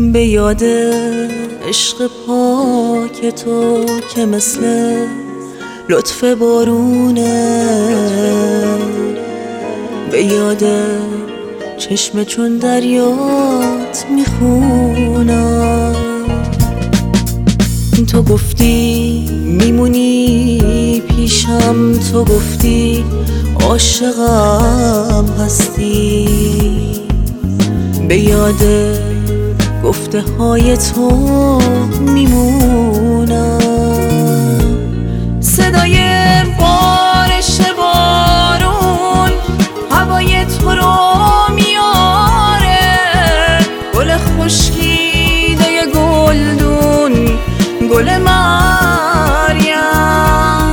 به یاد عشق پاک تو که مثل لطف بارونه، به یاد چشم چون دریات میخونم. تو گفتی میمونی پیشم، تو گفتی عاشقم هستی، به یاد گفته های تو میمونم. صدای بارش بارون هوای تو رو میاره، گل خشکیده گلدون، گل مریم،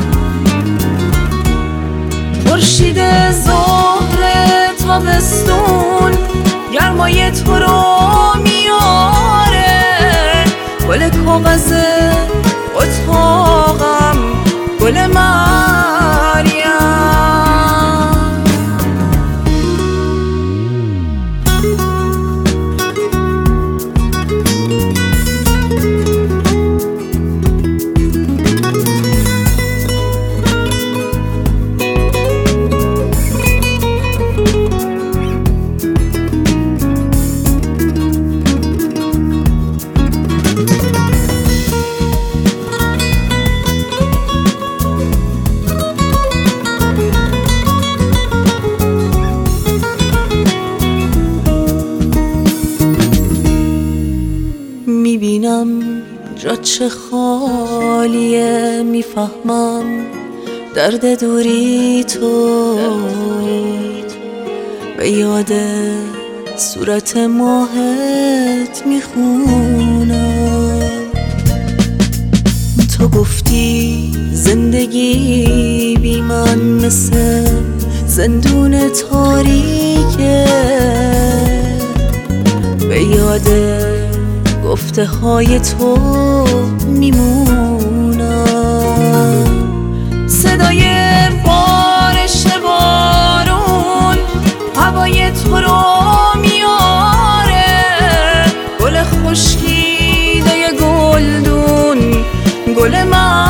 خورشید ظهر تابستون گرمای تو رو میاره، گل کاغذ اتاقم، گل مریم. میبینم جا چه خالیه، میفهمم درد دوری تو، به یاد صورت ماهت میخونم. تو گفتی زندگی بی من مثل زندون تاریکه، به یاد گفته های تو میمونم. صدای بارش بارون هوای تو رو میاره، گل خشکیده گلدون، گل